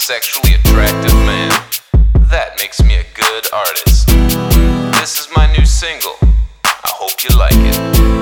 sexually attractive man. That makes me a good artist. This is my new single. I hope you like it.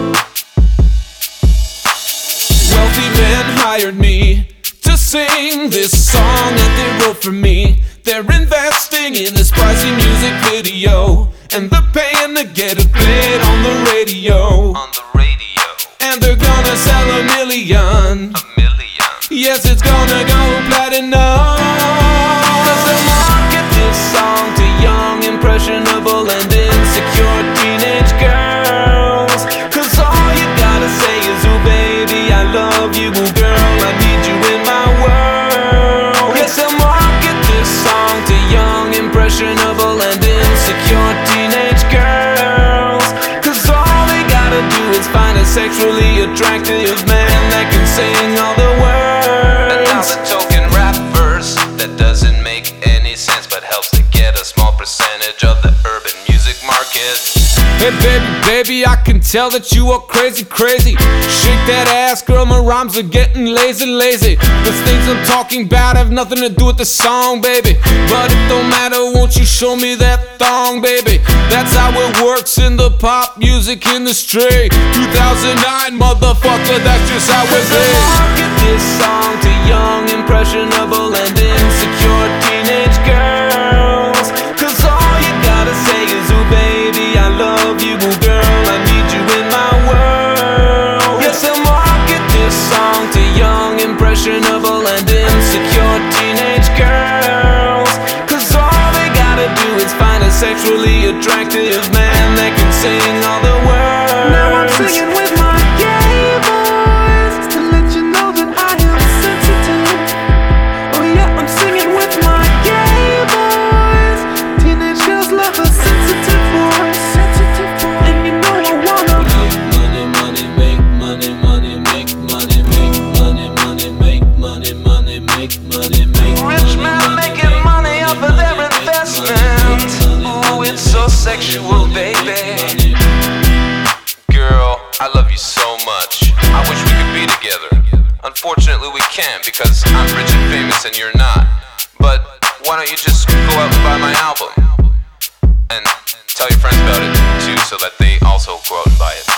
Wealthy men hired me to sing this song that they wrote for me. They're investing in this pricey music video, and they're paying to get it played on the radio. On the radio. And they're gonna sell a million. A million. Yes, it's gonna go platinum. 'Cause they'll market this song to young, impressionable, and insecure teenage girls. 'Cause all you gotta say is, ooh baby, I love you, ooh girl, I need you in my world. Yes, they'll market this song to young, impressionable, and insecure teenage girls. 'Cause all they gotta do is find a sexually attractive man that can sing all the words. And now the token rap verse that doesn't make any sense, but helps to get a small percentage of the urban music market. Hey baby, baby, I can tell that you are crazy, crazy. Shake that ass, girl, my rhymes are getting lazy, lazy. Those things I'm talking about have nothing to do with the song, baby. But it don't matter, won't you show me that thong, baby? That's how it works in the pop music industry. 2009, motherfucker, that's just how it is. Market this song to young, impressionable, and insecure teenage girls. 'Cause all you gotta say is, ooh baby, I love you, ooh girl, I need you in my world. Yes, they'll market this song to young, impressionable, and insecure teenage girls. 'Cause all they gotta do is find a sexually attractive man that can sing all the words. Now I'm singing with my gay voice to let you know that I am sensitive. Oh yeah, I'm singing with my gay voice. Teenage girls love a sensitive voice. And you know I wanna make money, money, make money, money, make money, make money, money, make money, money, make money, make money. Rich man making money off of their investment. Ooh, it's so sexual, baby. Girl, I love you so much. I wish we could be together. Unfortunately, we can't because I'm rich and famous and you're not. But why don't you just go out and buy my album? And tell your friends about it too, so that they also go out and buy it.